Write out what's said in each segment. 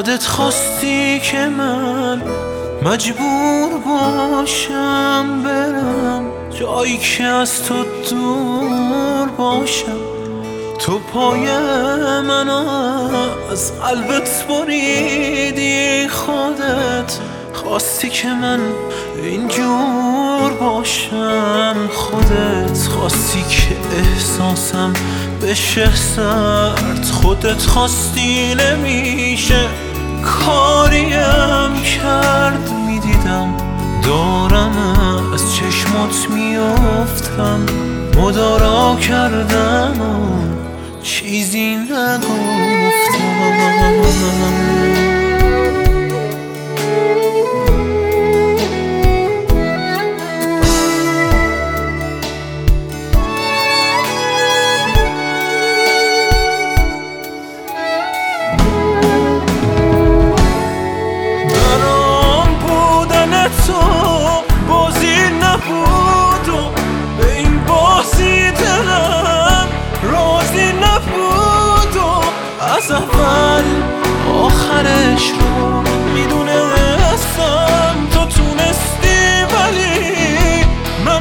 خودت خواستی که من مجبور باشم برم جایی که از تو دور باشم. تو پای من از قلبت بریدی، خودت خواستی که من اینجور باشم. خودت خواستی که احساسم بشه سرد، خودت خواستی نمیشه کاریم کرد. میدیدم دارم از چشمات میافتم، مدارا کردم و چیزی نگفتم. تو بازی نبود و به این بازی دلم راضی نبود و از اول آخرش رو میدونستم. تو تونستی ولی من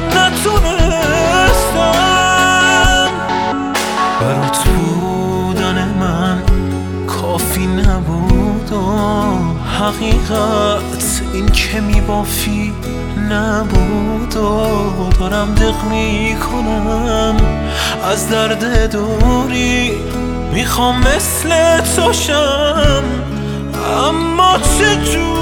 نتونستم. برات بودن من کافی نبود و حقیقت این که میبافی نبود و دارم دق میکنم از درد دوری. میخوام مثل تو شم اما چجور